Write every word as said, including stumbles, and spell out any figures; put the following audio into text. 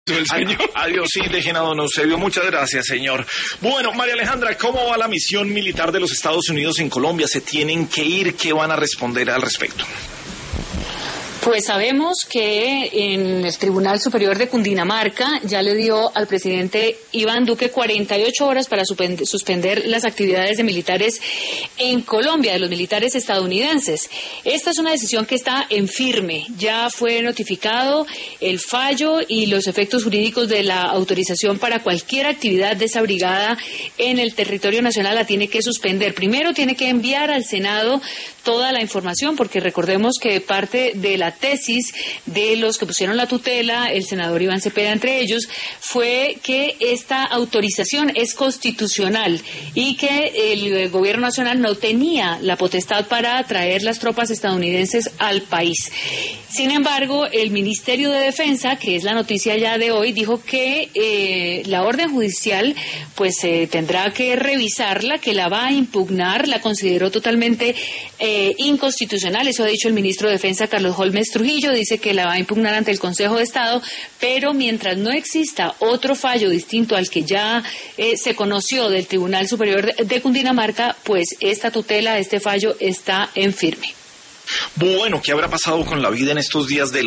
El señor. Adiós, sí, dejen a don Eusebio. Muchas gracias, señor. Bueno, María Alejandra, ¿cómo va la misión militar de los Estados Unidos en Colombia? ¿Se tienen que ir? ¿Qué van a responder al respecto? Pues sabemos que en el Tribunal Superior de Cundinamarca ya le dio al presidente Iván Duque cuarenta y ocho horas para suspender las actividades de militares en Colombia, de los militares estadounidenses. Esta es una decisión que está en firme. Ya fue notificado el fallo y los efectos jurídicos de la autorización para cualquier actividad de esa brigada en el territorio nacional la tiene que suspender. Primero tiene que enviar al Senado toda la información, porque recordemos que parte de la tesis de los que pusieron la tutela, el senador Iván Cepeda entre ellos, fue que esta autorización es constitucional y que el gobierno nacional no tenía la potestad para traer las tropas estadounidenses al país. Sin embargo, el Ministerio de Defensa, que es la noticia ya de hoy, dijo que eh, la orden judicial pues eh, tendrá que revisarla, que la va a impugnar, la consideró totalmente eh, inconstitucional. Eso ha dicho el ministro de Defensa, Carlos Holmes Trujillo, dice que la va a impugnar ante el Consejo de Estado, pero mientras no exista otro fallo distinto al que ya eh, se conoció del Tribunal Superior de, de Cundinamarca, pues esta tutela, este fallo está en firme. Bueno, ¿qué habrá pasado con la vida en estos días de